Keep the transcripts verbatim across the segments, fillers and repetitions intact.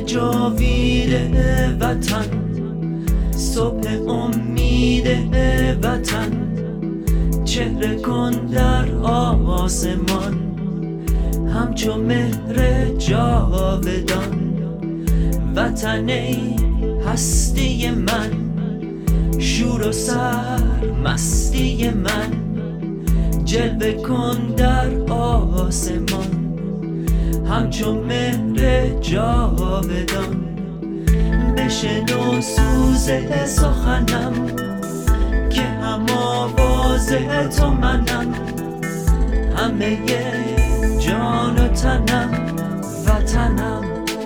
جاوید وطن، صبح امید وطن، چهره کن در آسمان همچو مهر جاودان. وطن ای هستی من، شور و سر مستی من، جلوه کن در آسمان همچو مهر جاودان. بشنو سوز سخنم که هم آواز تو منم، همه جان و تنم وطنم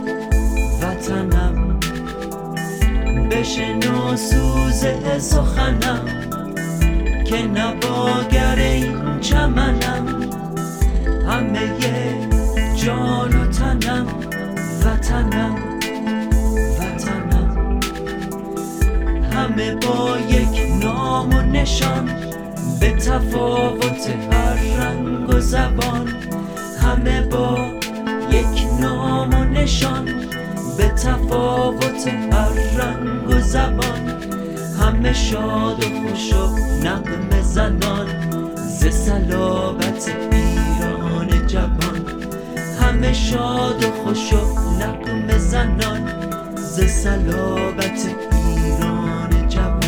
وطنم. بشنو سوز سخنم که نواگر این چمنم، همه جان و تنم وطنم وطنم. همه با یک نام و نشان، به تفاوت هر رنگ و زبان. همه با یک نام و نشان، به تفاوت هر رنگ و زبان. همه شاد و خوش و نغمه زنان، ز صلابت ایران جوان. همه شاد و خوش و نغمه زنان، ز صلابت ایران جوان.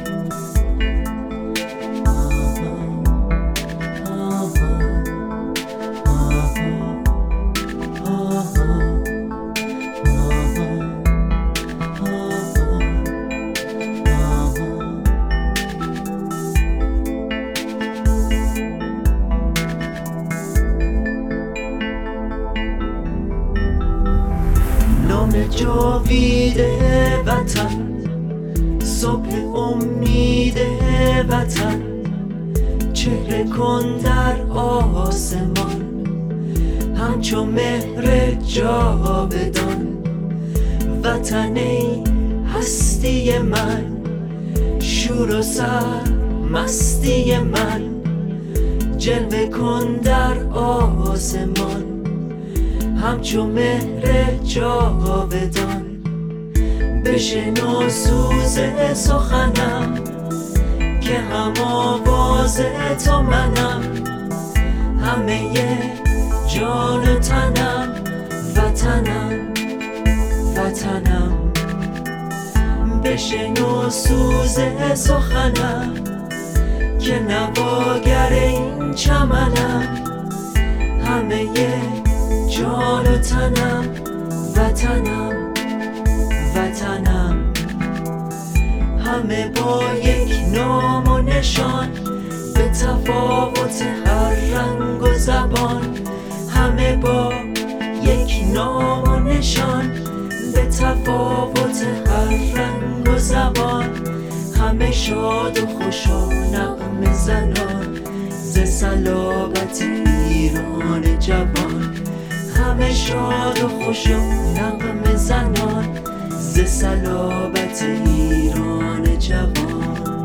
جاوید وطن، صبح امید وطن، چهره کن در آسمان همچو مهر جاودان. وطن ای هستی من، شور و سر مستی من، جلوه کن در آسمان همچو مهر جاودان. بشنو سوز سخنم که هم آواز تو منم، همه جان و تنم وطنم وطنم. بشنو سوز سخنم که نواگر این چمنم، همه جان و تنم وطنم وطنم. همه با یک نام و نشان، به تفاوت هر رنگ و زبان. همه با یک نام و نشان، به تفاوت هر رنگ و زبان. همه شاد و خوش و نغمه زنان، ز صلابت ایران جوان. همه شاد و خوش و نغمه زنان، ز صلابت ایران جوان.